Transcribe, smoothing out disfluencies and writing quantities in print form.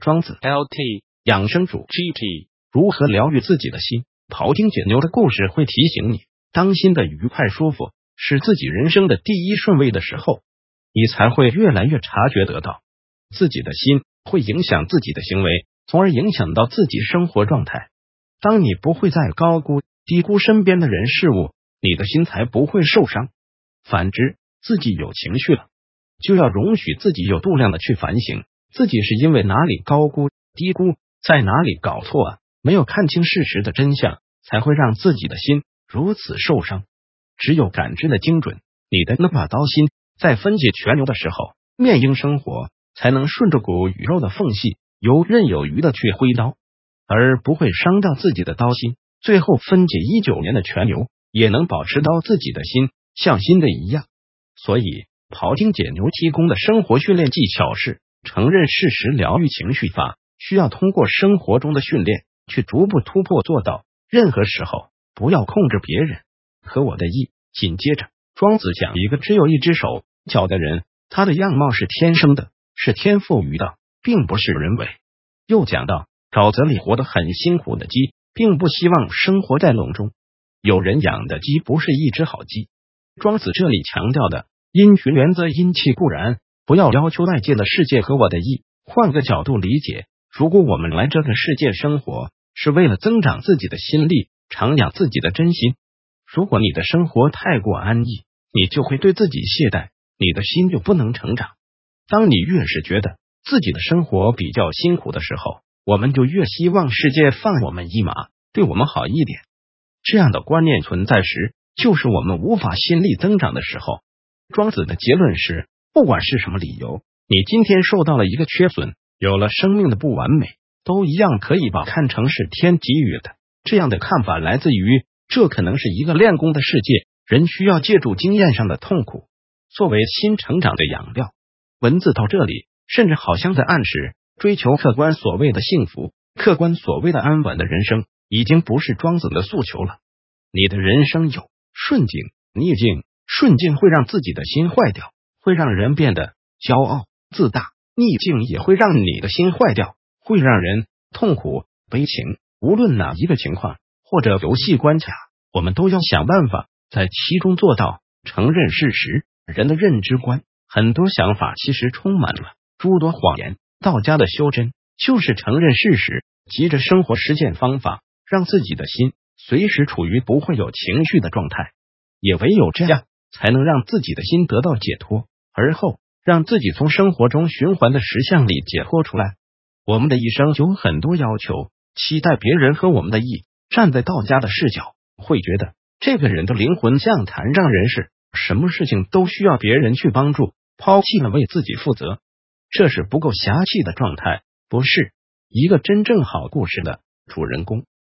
庄子 LT 养生主 GT 如何疗愈自己的心。庖丁解牛的故事会提醒你，当心的愉快舒服是自己人生的第一顺位的时候，你才会越来越察觉得到，自己的心会影响自己的行为，从而影响到自己生活状态。当你不会再高估低估身边的人事物，你的心才不会受伤。反之，自己有情绪了，就要容许自己有度量的去反省，自己是因为哪里高估低估，在哪里搞错啊，没有看清事实的真相，才会让自己的心如此受伤。只有感知的精准，你的那把刀心在分解全牛的时候，面应生活，才能顺着骨与肉的缝隙游刃有余的去挥刀，而不会伤到自己的刀心。最后分解19年的全牛，也能保持到自己的心像新的一样。所以庖丁解牛提供的生活训练技巧是承认事实疗愈情绪法，需要通过生活中的训练去逐步突破做到。任何时候不要控制别人和我的意。紧接着庄子讲一个只有一只手脚的人，他的样貌是天生的，是天赋予的，并不是人为。又讲到沼泽里活得很辛苦的鸡，并不希望生活在笼中。有人养的鸡不是一只好鸡。庄子这里强调的因循原则，阴气固然，不要要求外界的世界和我的意。换个角度理解，如果我们来这个世界生活是为了增长自己的心力，常养自己的真心，如果你的生活太过安逸，你就会对自己懈怠，你的心就不能成长。当你越是觉得自己的生活比较辛苦的时候，我们就越希望世界放我们一马，对我们好一点。这样的观念存在时，就是我们无法心力增长的时候。庄子的结论是，不管是什么理由，你今天受到了一个缺损，有了生命的不完美，都一样可以把看成是天给予的。这样的看法来自于，这可能是一个练功的世界，人需要借助经验上的痛苦作为新成长的养料。文字到这里，甚至好像在暗示，追求客观所谓的幸福，客观所谓的安稳的人生，已经不是庄子的诉求了。你的人生有顺境、逆境，顺境会让自己的心坏掉，会让人变得骄傲自大，逆境也会让你的心坏掉，会让人痛苦悲情。无论哪一个情况或者游戏关卡，我们都要想办法在其中做到承认事实。人的认知观，很多想法其实充满了诸多谎言。道家的修真就是承认事实，急着生活实践方法，让自己的心随时处于不会有情绪的状态。也唯有这样，才能让自己的心得到解脱，而后让自己从生活中循环的实相里解脱出来。我们的一生有很多要求，期待别人和我们的意。站在道家的视角，会觉得这个人的灵魂像残障人士，什么事情都需要别人去帮助，抛弃了为自己负责，这是不够侠气的状态。不是一个真正好故事的主人公